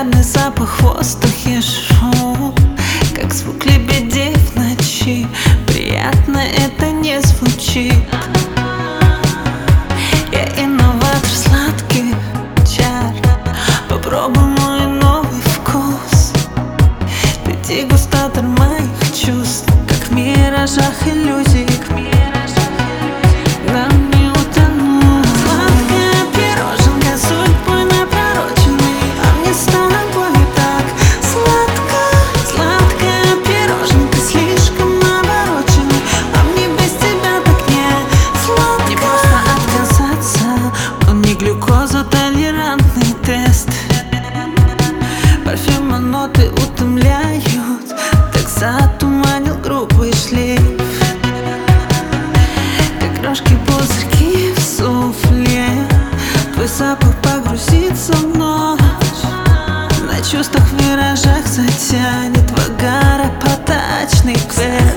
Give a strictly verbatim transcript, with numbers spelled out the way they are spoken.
Янтарный запах в воздухе, шум, как звук лебедей в ночи. Приятно это не звучит. Я инноватор сладких чар. Попробуй мой новый вкус. Ты дегустатор моих чувств, как в миражах иллюзий. Толерантный тест. Парфюма ноты утомляют, так затуманил грубый шлейф. Как крошки пузырьки в суфле, твой запах погрузится в ночь. На чувствах в виражах затянет в агаропотачный квест.